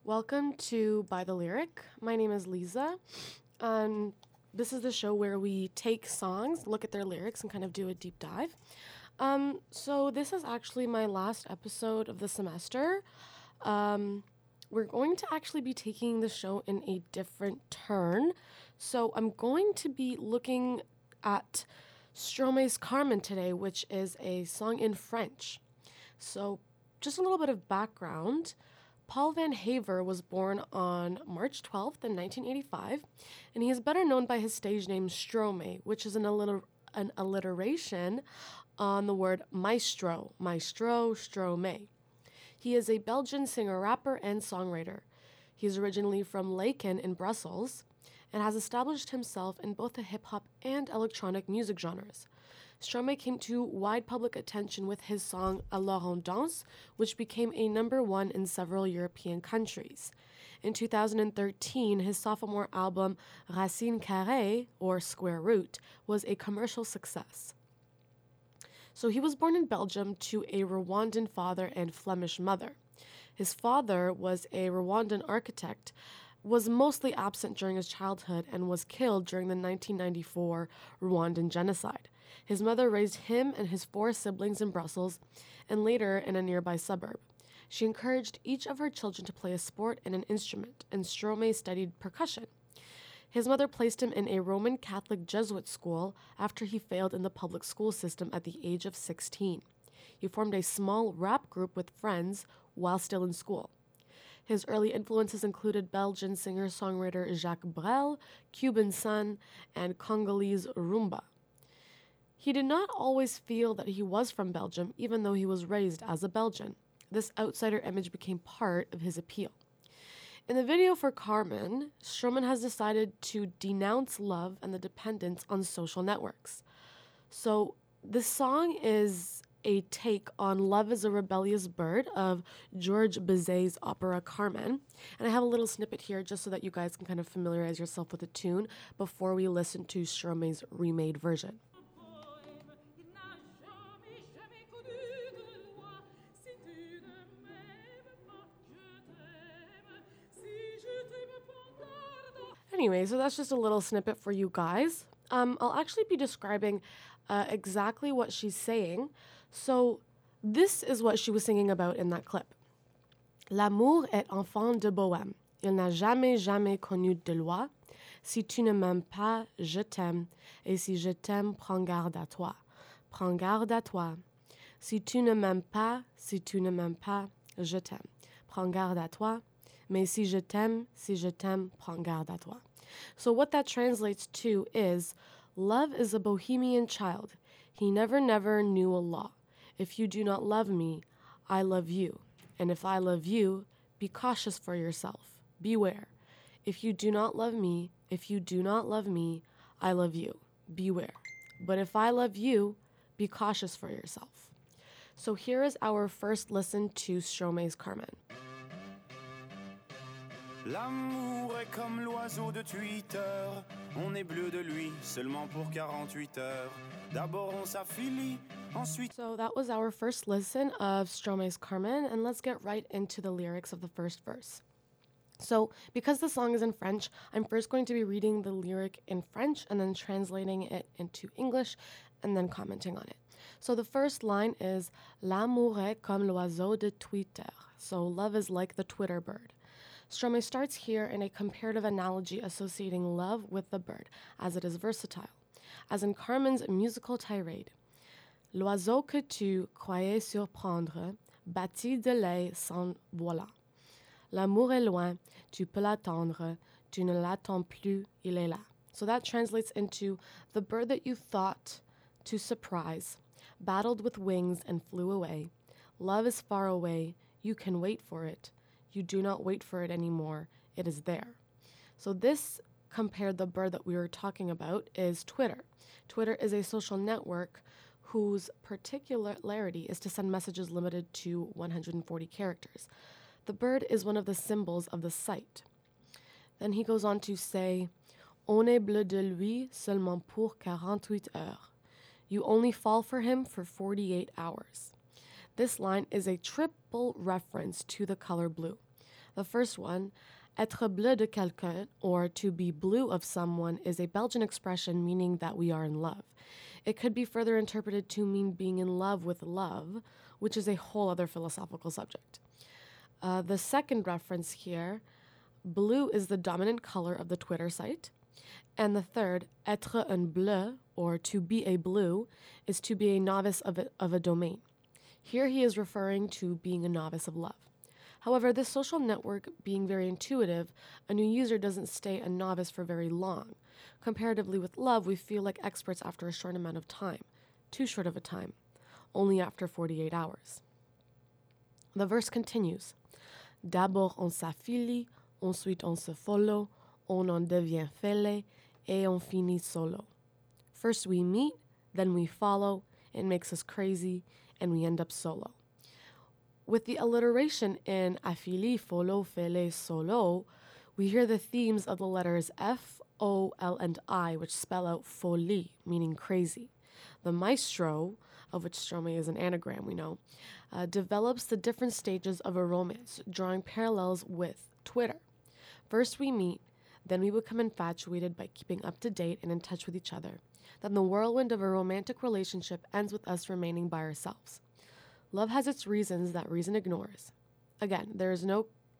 Welcome to By the Lyric. My name is Lisa, and this is the show where we take songs, look at their lyrics, and kind of do a deep dive. So this is actually my last episode of the semester. Um, we're going to actually be taking the show in a different turn. So I'm going to be looking at Stromae's Carmen today, which is a song in French. So, just a little bit of background. Paul Van Haver was born on March 12th in 1985, and he is better known by his stage name Stromae, which is an alliteration on the word maestro, maestro Stromae. He is a Belgian singer, rapper, and songwriter. He is originally from Laeken in Brussels and has established himself in both the hip hop and electronic music genres. Stromae came to wide public attention with his song Alors on danse, which became a number one in several European countries. In 2013, his sophomore album Racine Carrée, or Square Root, was a commercial success. So he was born in Belgium to a Rwandan father and Flemish mother. His father was a Rwandan architect, was mostly absent during his childhood, and was killed during the 1994 Rwandan genocide. His mother raised him and his four siblings in Brussels and later in a nearby suburb. She encouraged each of her children to play a sport and an instrument, and Stromae studied percussion. His mother placed him in a Roman Catholic Jesuit school after he failed in the public school system at the age of 16. He formed a small rap group with friends while still in school. His early influences included Belgian singer-songwriter Jacques Brel, Cuban Sun, and Congolese rumba. He did not always feel that he was from Belgium, even though he was raised as a Belgian. This outsider image became part of his appeal. In the video for Carmen, Stromae has decided to denounce love and the dependence on social networks. So this song is a take on Love is a Rebellious Bird of Georges Bizet's opera Carmen. And I have a little snippet here just so that you guys can kind of familiarize yourself with the tune before we listen to Stromae's remade version. Anyway, so that's just a little snippet for you guys. I'll actually be describing exactly what she's saying. So this is what she was singing about in that clip. L'amour est enfant de bohème. Il n'a jamais, jamais connu de loi. Si tu ne m'aimes pas, je t'aime. Et si je t'aime, prends garde à toi. Prends garde à toi. Si tu ne m'aimes pas, si tu ne m'aimes pas, je t'aime. Prends garde à toi. Mais si je t'aime, prends garde à toi. So what that translates to is, love is a bohemian child. He never, never knew a law. If you do not love me, I love you. And if I love you, be cautious for yourself. Beware. If you do not love me, I love you. Beware. But if I love you, be cautious for yourself. So here is our first listen to Stromae's Carmen. L'amour est comme l'oiseau de Twitter. On est bleu de lui seulement pour 48 heures. D'abord on s'affilie, ensuite. So that was our first listen of Stromae's Carmen, and let's get right into the lyrics of the first verse. So, because the song is in French, I'm first going to be reading the lyric in French and then translating it into English and then commenting on it. So the first line is L'amour est comme l'oiseau de Twitter. So love is like the Twitter bird. Stromae starts here in a comparative analogy associating love with the bird, as it is versatile. As in Carmen's musical tirade, L'oiseau que tu croyais surprendre, bâti de lait s'en voilà. L'amour est loin, tu peux l'attendre, tu ne l'attends plus, il est là. So that translates into the bird that you thought to surprise, battled with wings and flew away. Love is far away, you can wait for it. You do not wait for it anymore, it is there. So this compared the bird that we were talking about is Twitter. Twitter is a social network whose particularity is to send messages limited to 140 characters. The bird is one of the symbols of the site. Then he goes on to say, On est bleu de lui seulement pour 48 heures. You only fall for him for 48 hours. This line is a triple reference to the color blue. The first one, être bleu de quelqu'un, or to be blue of someone, is a Belgian expression meaning that we are in love. It could be further interpreted to mean being in love with love, which is a whole other philosophical subject. The second reference here, blue is the dominant color of the Twitter site. And the third, être un bleu, or to be a blue, is to be a novice of a domain. Here he is referring to being a novice of love. However, this social network being very intuitive, a new user doesn't stay a novice for very long. Comparatively with love, we feel like experts after a short amount of time. Too short of a time. Only after 48 hours. The verse continues. D'abord on s'affilie, ensuite on se follow, on en devient fêlé, et on finit solo. First we meet, then we follow, it makes us crazy, and we end up solo. With the alliteration in affili, follow, fêlé, solo, we hear the themes of the letters F, O, L, and I, which spell out folie, meaning crazy. The maestro, of which Stromae is an anagram, we know, develops the different stages of a romance, drawing parallels with Twitter. First we meet, then we become infatuated by keeping up to date and in touch with each other. Then the whirlwind of a romantic relationship ends with us remaining by ourselves. Love has its reasons that reason ignores. Again, there is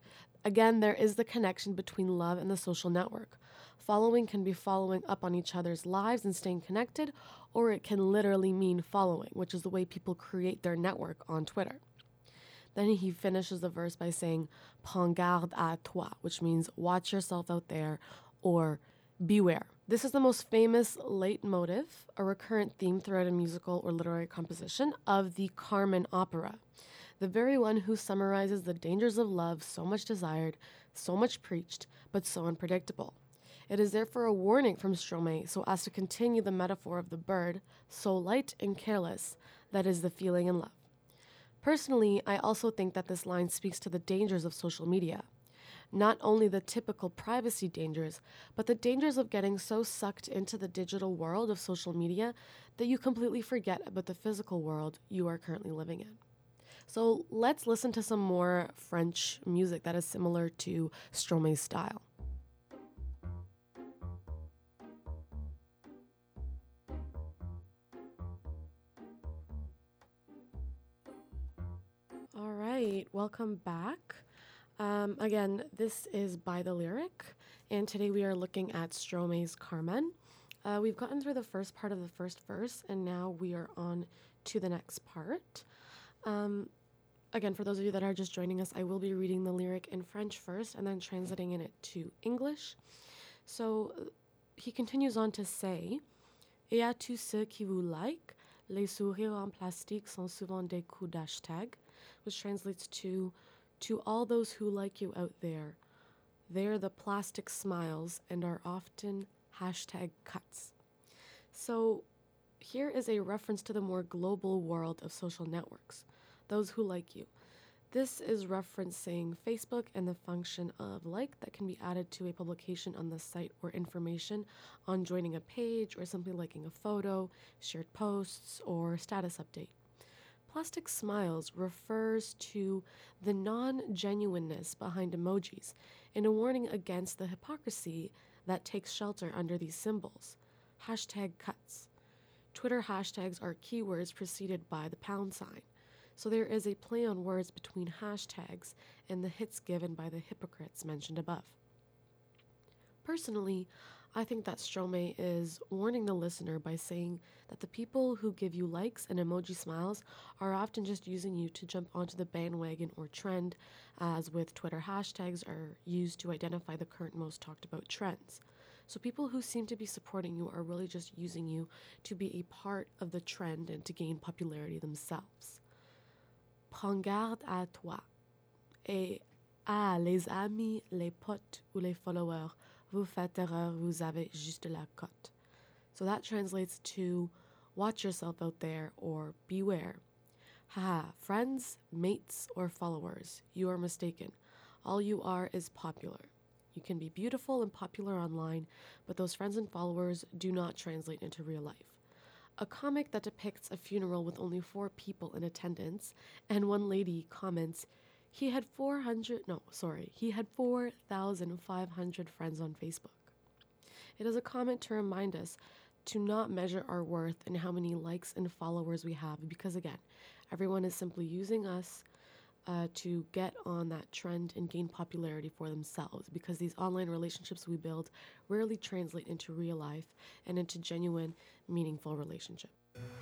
the connection between love and the social network. Following can be following up on each other's lives and staying connected, or it can literally mean following, which is the way people create their network on Twitter. Then he finishes the verse by saying, prends garde à toi, which means watch yourself out there, or beware. This is the most famous leitmotif, a recurrent theme throughout a musical or literary composition of the Carmen opera, the very one who summarizes the dangers of love so much desired, so much preached, but so unpredictable. It is therefore a warning from Stromae so as to continue the metaphor of the bird, so light and careless, that is the feeling in love. Personally, I also think that this line speaks to the dangers of social media. Not only the typical privacy dangers, but the dangers of getting so sucked into the digital world of social media that you completely forget about the physical world you are currently living in. So let's listen to some more French music that is similar to Stromae's style. All right, welcome back. Again, this is By the Lyric, and today we are looking at Stromae's Carmen. We've gotten through the first part of the first verse, and now we are on to the next part. Again, for those of you that are just joining us, I will be reading the lyric in French first and then translating it to English. So he continues on to say, Et à tous ceux qui vous like, les sourires en plastique sont souvent des coups d'hashtag, which translates to all those who like you out there, they're the plastic smiles and are often hashtag cuts. So here is a reference to the more global world of social networks, those who like you. This is referencing Facebook and the function of like that can be added to a publication on the site or information on joining a page or simply liking a photo, shared posts, or status update. Plastic smiles refers to the non-genuineness behind emojis and a warning against the hypocrisy that takes shelter under these symbols. Hashtag cuts. Twitter hashtags are keywords preceded by the pound sign. So there is a play on words between hashtags and the hits given by the hypocrites mentioned above. Personally, I think that Stromae is warning the listener by saying that the people who give you likes and emoji smiles are often just using you to jump onto the bandwagon or trend, as with Twitter hashtags are used to identify the current most talked about trends. So people who seem to be supporting you are really just using you to be a part of the trend and to gain popularity themselves. Prends garde à toi et à les amis, les potes ou les followers. Vous faites erreur, vous avez juste la cote. So that translates to watch yourself out there or beware. Haha, friends, mates, or followers, you are mistaken. All you are is popular. You can be beautiful and popular online, but those friends and followers do not translate into real life. A comic that depicts a funeral with only 4 people in attendance, and one lady comments, He had 4,500 friends on Facebook. It is a comment to remind us to not measure our worth in how many likes and followers we have, because again, everyone is simply using us to get on that trend and gain popularity for themselves, because these online relationships we build rarely translate into real life and into genuine, meaningful relationships.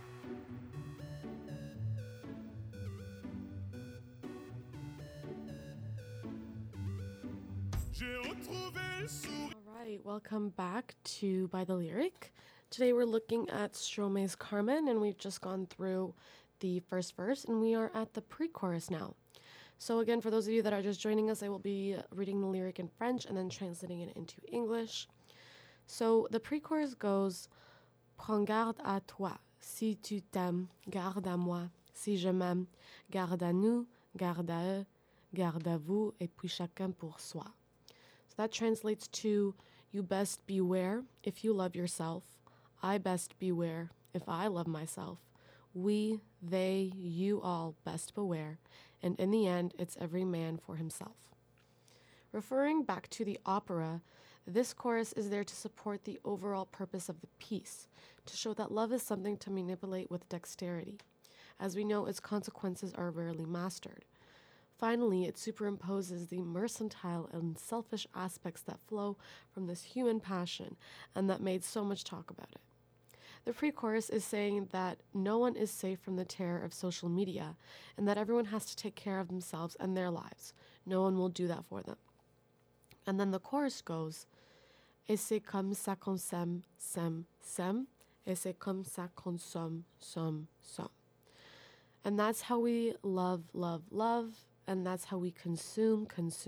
All right, welcome back to By the Lyric. Today we're looking at Stromae's Carmen, and we've just gone through the first verse, and we are at the pre-chorus now. So again, for those of you that are just joining us, I will be reading the lyric in French and then translating it into English. So the pre-chorus goes, Prends garde à toi, si tu t'aimes, garde à moi, si je m'aime, garde à nous, garde à eux, garde à vous, et puis chacun pour soi. So that translates to, you best beware if you love yourself, I best beware if I love myself, we, they, you all best beware, and in the end, it's every man for himself. Referring back to the opera, this chorus is there to support the overall purpose of the piece, to show that love is something to manipulate with dexterity. As we know, its consequences are rarely mastered. Finally, it superimposes the mercantile and selfish aspects that flow from this human passion and that made so much talk about it. The pre-chorus is saying that no one is safe from the terror of social media and that everyone has to take care of themselves and their lives. No one will do that for them. And then the chorus goes, Et c'est comme ça qu'on s'aime, s'aime, et c'est comme ça qu'on somme. And that's how we love, and that's how we consume.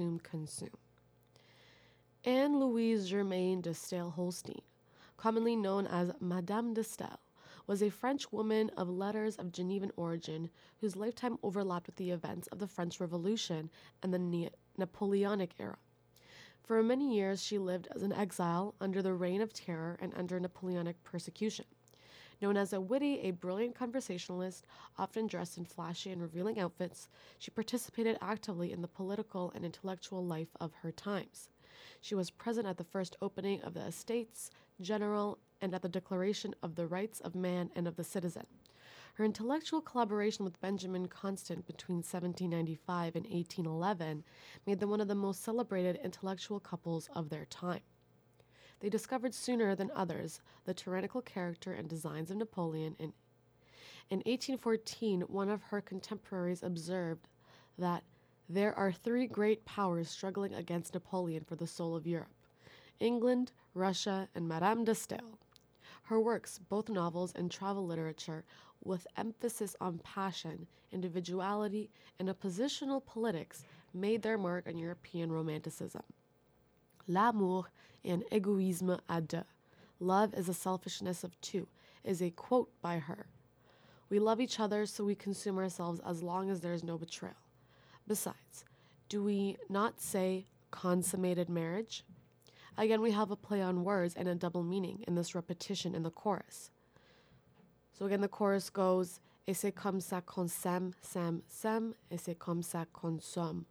Anne Louise Germaine de Staël-Holstein, commonly known as Madame de Staël, was a French woman of letters of Genevan origin whose lifetime overlapped with the events of the French Revolution and the Napoleonic era. For many years, she lived as an exile under the Reign of Terror and under Napoleonic persecution. Known as a witty, brilliant conversationalist, often dressed in flashy and revealing outfits, she participated actively in the political and intellectual life of her times. She was present at the first opening of the Estates General and at the Declaration of the Rights of Man and of the Citizen. Her intellectual collaboration with Benjamin Constant between 1795 and 1811 made them one of the most celebrated intellectual couples of their time. They discovered sooner than others the tyrannical character and designs of Napoleon. In 1814, one of her contemporaries observed that there are three great powers struggling against Napoleon for the soul of Europe: England, Russia, and Madame de Staël. Her works, both novels and travel literature, with emphasis on passion, individuality, and oppositional politics, made their mark on European Romanticism. L'amour est un égoïsme à deux. Love is a selfishness of two, is a quote by her. We love each other, so we consume ourselves as long as there is no betrayal. Besides, do we not say consummated marriage? Again, we have a play on words and a double meaning in this repetition in the chorus. So again, the chorus goes, Et c'est comme ça qu'on s'aime, et c'est comme ça qu'on somme.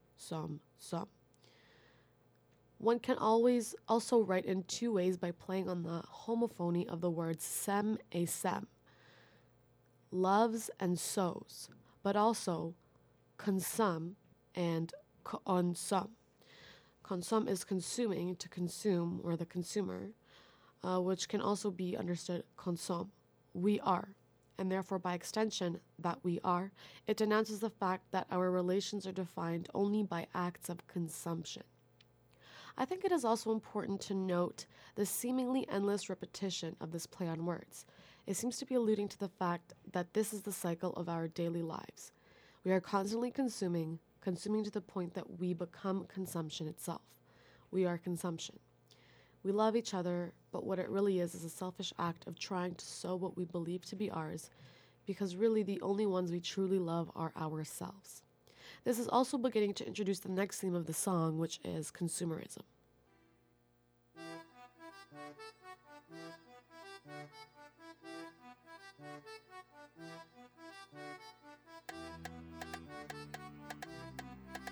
One can always also write in two ways by playing on the homophony of the words s'aime et s'aime, loves and sows, but also consomme and consomme. Consomme is consuming, to consume, or the consumer, which can also be understood consomme, we are, and therefore by extension, that we are. It denounces the fact that our relations are defined only by acts of consumption. I think it is also important to note the seemingly endless repetition of this play on words. It seems to be alluding to the fact that this is the cycle of our daily lives. We are constantly consuming to the point that we become consumption itself. We are consumption. We love each other, but what it really is a selfish act of trying to sow what we believe to be ours, because really the only ones we truly love are ourselves. This is also beginning to introduce the next theme of the song, which is consumerism.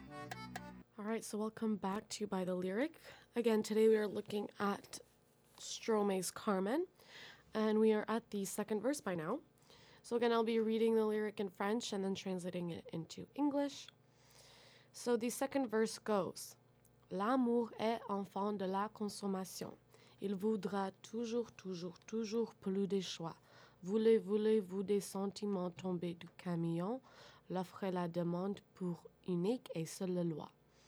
All right, so welcome back to By the Lyric. Again, today we are looking at Stromae's Carmen, and we are at the second verse by now. So again, I'll be reading the lyric in French and then translating it into English. So the second verse goes, L'amour est enfant de la consommation. Il voudra toujours, toujours, toujours plus de choix. Voulez-vous des sentiments tombés du camion? L'offre et la demande pour unique et seule loi.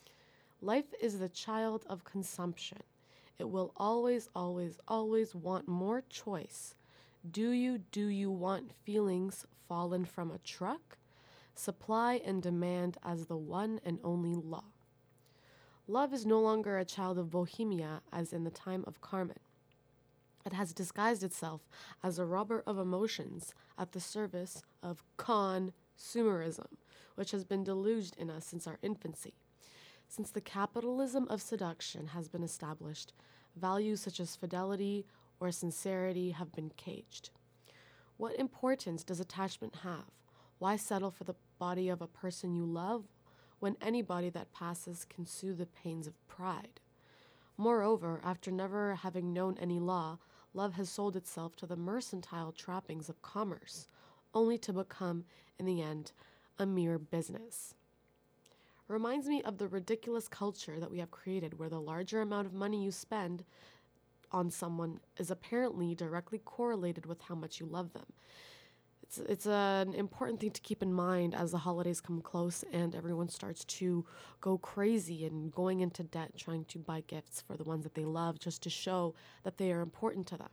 Life is the child of consumption. It will always, always, always want more choice. Do you want feelings fallen from a truck? Supply and demand as the one and only law. Love is no longer a child of Bohemia as in the time of Carmen. It has disguised itself as a robber of emotions at the service of consumerism, which has been deluged in us since our infancy. Since the capitalism of seduction has been established, values such as fidelity or sincerity have been caged. What importance does attachment have? Why settle for the body of a person you love when any body that passes can soothe the pains of pride? Moreover, after never having known any law, love has sold itself to the mercantile trappings of commerce, only to become, in the end, a mere business. Reminds me of the ridiculous culture that we have created where the larger amount of money you spend on someone is apparently directly correlated with how much you love them. It's an important thing to keep in mind as the holidays come close and everyone starts to go crazy and going into debt trying to buy gifts for the ones that they love just to show that they are important to them.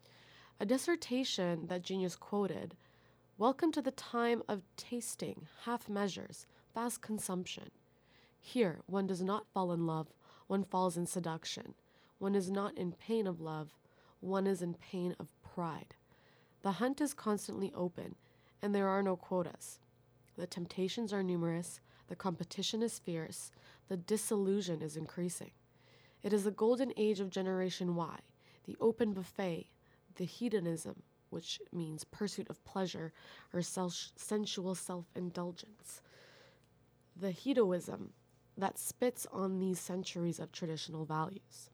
A dissertation that Genius quoted, "Welcome to the time of tasting, half measures, fast consumption. Here, one does not fall in love, one falls in seduction. One is not in pain of love, one is in pain of pride. The hunt is constantly open, and there are no quotas. The temptations are numerous, the competition is fierce, the disillusion is increasing. It is the golden age of Generation Y, the open buffet, the hedonism, which means pursuit of pleasure or sensual self-indulgence. The hedoism that spits on these centuries of traditional values."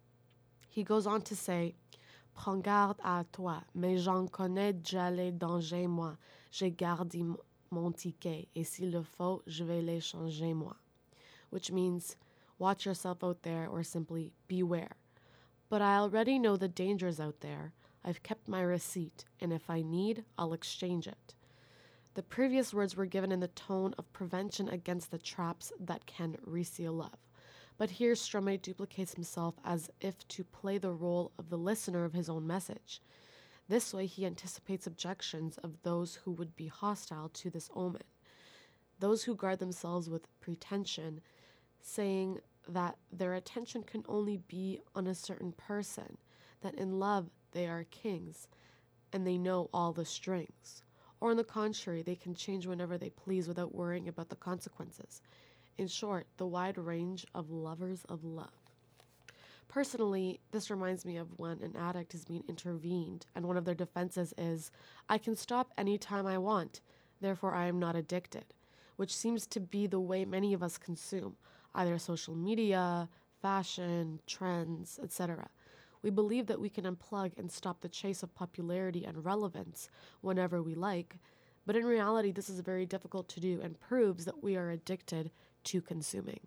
He goes on to say, "Prends garde à toi, mais j'en connais déjà les dangers, moi. J'ai gardé mon ticket, et s'il le faut, je vais les changer, moi." Which means, watch yourself out there, or simply, beware. But I already know the dangers out there. I've kept my receipt, and if I need, I'll exchange it. The previous words were given in the tone of prevention against the traps that can reseal love. But here Stromae duplicates himself as if to play the role of the listener of his own message. This way he anticipates objections of those who would be hostile to this omen, those who guard themselves with pretension, saying that their attention can only be on a certain person, that in love they are kings, and they know all the strings. Or on the contrary, they can change whenever they please without worrying about the consequences. In short, the wide range of lovers of love. Personally, this reminds me of when an addict is being intervened and one of their defenses is, "I can stop anytime I want, therefore I am not addicted," which seems to be the way many of us consume, either social media, fashion, trends, etc. We believe that we can unplug and stop the chase of popularity and relevance whenever we like, but in reality this is very difficult to do and proves that we are addicted to consuming.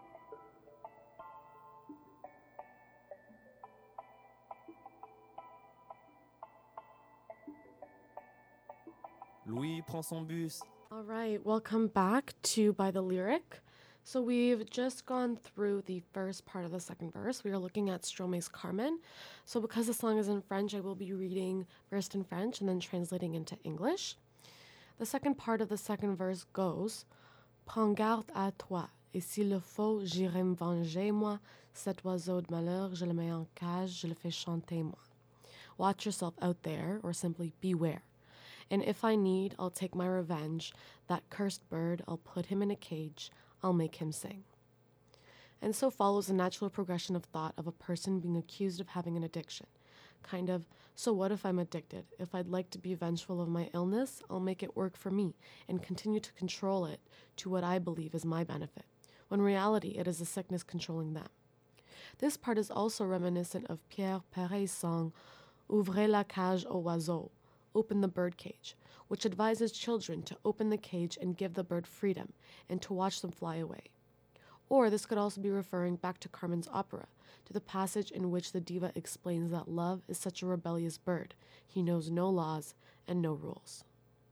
Louis prend son bus. All right, welcome back to By the Lyric. So we've just gone through the first part of the second verse. We are looking at Stromae's Carmen. So because the song is in French, I will be reading first in French and then translating into English. The second part of the second verse goes, "Prends garde à toi, et s'il le faut, j'irai me venger, moi. Cet oiseau de malheur, je le mets en cage, je le fais chanter, moi." Watch yourself out there, or simply beware. And if I need, I'll take my revenge. That cursed bird, I'll put him in a cage. I'll make him sing. And so follows a natural progression of thought of a person being accused of having an addiction. Kind of, so what if I'm addicted? If I'd like to be vengeful of my illness, I'll make it work for me and continue to control it to what I believe is my benefit. when in reality it is a sickness controlling them. This part is also reminiscent of Pierre Perret's song Ouvrez la cage aux oiseaux, open the bird cage, which advises children to open the cage and give the bird freedom and to watch them fly away. Or this could also be referring back to Carmen's opera, to the passage in which the diva explains that love is such a rebellious bird. He knows no laws and no rules.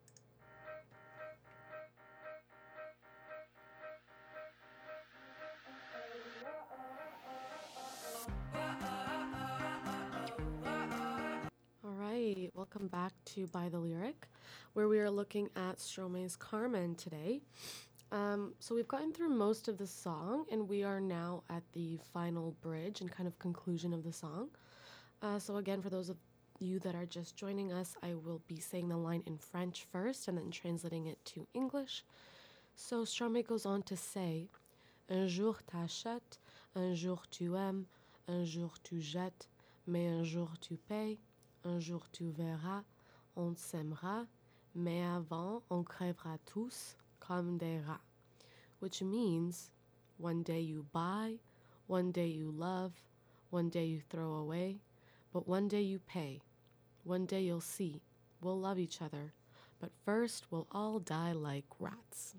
Alright, welcome back to By the Lyric, where we are looking at Stromae's Carmen today. So we've gotten through most of the song, and we are now at the final bridge and kind of conclusion of the song. So again, for those of you that are just joining us, I will be saying the line in French first and then translating it to English. So Stromae goes on to say, Un jour t'achètes, un jour tu aimes, un jour tu jettes, mais un jour tu payes, un jour tu verras, on s'aimera, mais avant on crèvera tous comme des rats. Which means, one day you buy, one day you love, one day you throw away, but one day you pay. One day you'll see, we'll love each other, but first we'll all die like rats.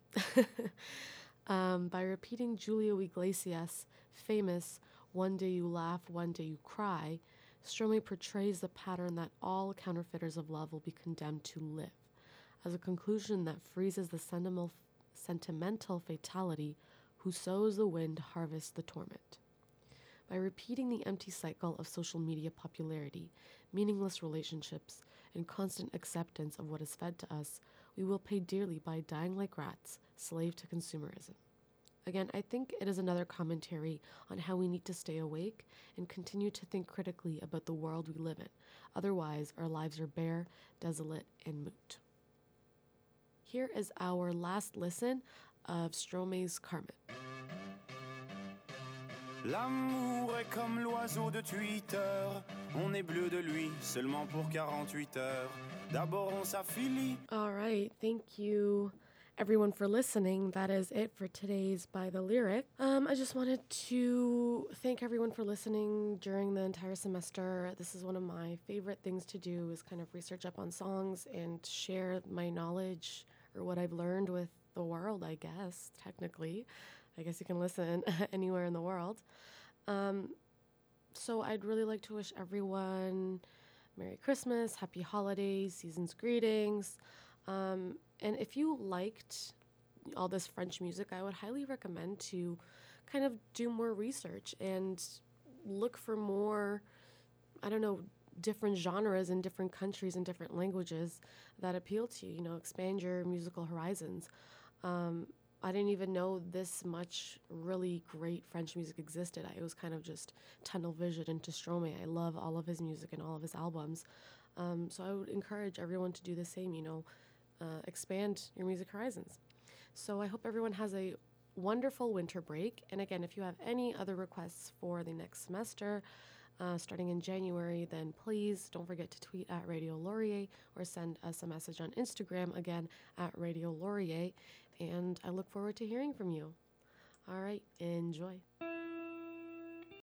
By repeating Julio Iglesias' famous One Day You Laugh, One Day You Cry, Stromae portrays the pattern that all counterfeiters of love will be condemned to live, as a conclusion that freezes the sentimental fatality who sows the wind harvests the torment. By repeating the empty cycle of social media popularity, meaningless relationships, and constant acceptance of what is fed to us, we will pay dearly by dying like rats, slave to consumerism. Again, I think it is another commentary on how we need to stay awake and continue to think critically about the world we live in. Otherwise, our lives are bare, desolate, and moot. Here is our last listen of Stromae's Carmen. L'amour est comme l'oiseau de Twitter. On est bleu de lui seulement pour 48 heures. D'abord on s'affilie. All right, thank you everyone for listening. That is it for today's By the Lyric. I just wanted to thank everyone for listening during the entire semester. This is one of my favorite things to do, is kind of research up on songs and share my knowledge or what I've learned with the world, I guess, technically. I guess you can listen anywhere in the world. So I'd really like to wish everyone Merry Christmas, Happy Holidays, Season's Greetings. And if you liked all this French music, I would highly recommend to kind of do more research and look for more, different genres in different countries and different languages that appeal to you, expand your musical horizons. I didn't even know this much really great French music existed. It was kind of just tunnel vision into Stromae. I love all of his music and all of his albums. So I would encourage everyone to do the same, expand your music horizons. So I hope everyone has a wonderful winter break. And again, if you have any other requests for the next semester, starting in January, then please don't forget to tweet at Radio Laurier or send us a message on Instagram, again, at Radio Laurier. And I look forward to hearing from you. All right, enjoy.